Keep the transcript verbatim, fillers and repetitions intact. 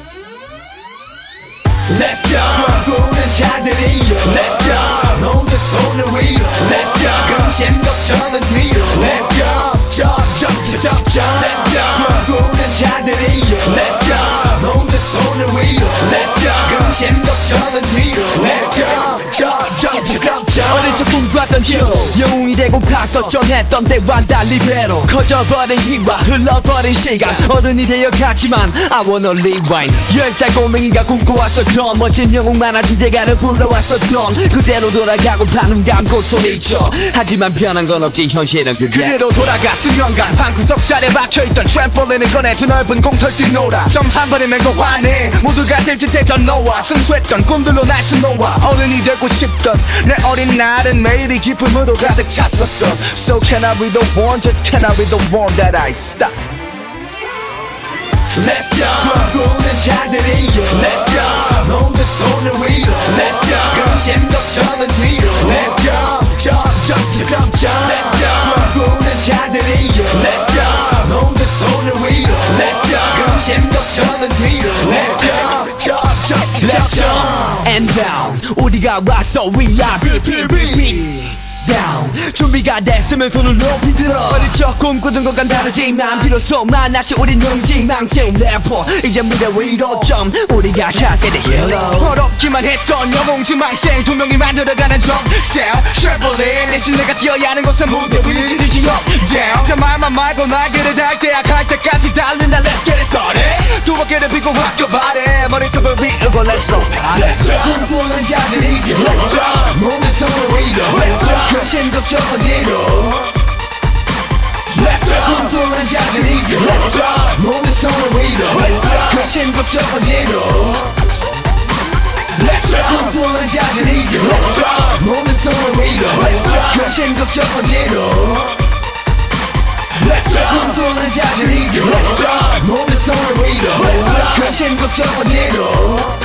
Let's jump 꿈꾸는 자들이 Let's jump 모두 손을 위로 Let's jump 근심 걱정은 뒤로 Let's jump jump jump jump jump Let's jump 꿈꾸는 자들이 Let's jump 모두 손을 위로 Let's jump 근심 걱정은 뒤로 Let's jump jump jump jump jump 어릴 적 꿈꿨던 히로 영웅이 되고 파서전했던 때와 달리 배로 커져버린 희와 흘러버린 시간 어른이 되어 갔지만 I wanna rewind 열 살 꼬맹이가 꿈꿔왔었던 멋진 영웅 만화 주제가를 불러왔었던 그대로 돌아가고 반응 감고 소리쳐 하지만 변한 건 없지 현실은 그게 그대로 돌아가 수년간 방구석 자리에 박혀있던 트램폴린을 꺼내 두 넓은 공터를 뛰놀아 좀 한 번에 맹고 화내 모두가 질질대던 너와 승수했던 꿈들로 날 수놓아 어른이 되고 싶던 내 어린 날은 매일이 기쁨으로 가득 찼었어 So can I be the one, just can I be the one that I stop Let's jump 꿈꾸는 자들이 Let's jump 모두 손을 위로 Let's jump 근심 걱정은 뒤로 Let's jump jump jump jump jump Let's jump 꿈꾸는 자들이 Let's jump 모두 손을 위로 Let's jump 근심 걱정은 뒤로 Let's jump jump jump jump jump And down 우리가 왔어 We are B B B B down 준비가 됐으면 손을 높이 들어 어릴 적 꿈꾸던 것과는 다르지만 비로소 만났지 우린 용지망세운 래퍼 이제 무대 위로 점 우리가 차세대 힐러 서럽기만 했던 영웅지만 인생 두 명이 만들어가는 정셀 쉐볼린 대신 내가 뛰어야 하는 곳은 무대 위를 지지지 up down 자 말만 말고 날개를 달 때야 갈 때까지 달린다 Let's get it started 두 어깨를 펴고 학교 발에 머릿속을 비우고 Let's go Let's jump 꿈꾸는 자들이 Let's jump 모두 손을 위로 Let's jump 근심 걱정은 뒤로 Let's jump 꿈꾸는 자들이 Let's jump 모두 손을 위로 Let's jump 근심 걱정은 뒤로 Let's jump 꿈꾸는 자들이 Let's jump 모두 손을 위로 Let's jump 근심 걱정은 뒤로 Let's jump 꿈꾸는 자들이 Let's jump 모두 손을 위로 Let's jump 근심 걱정은 뒤로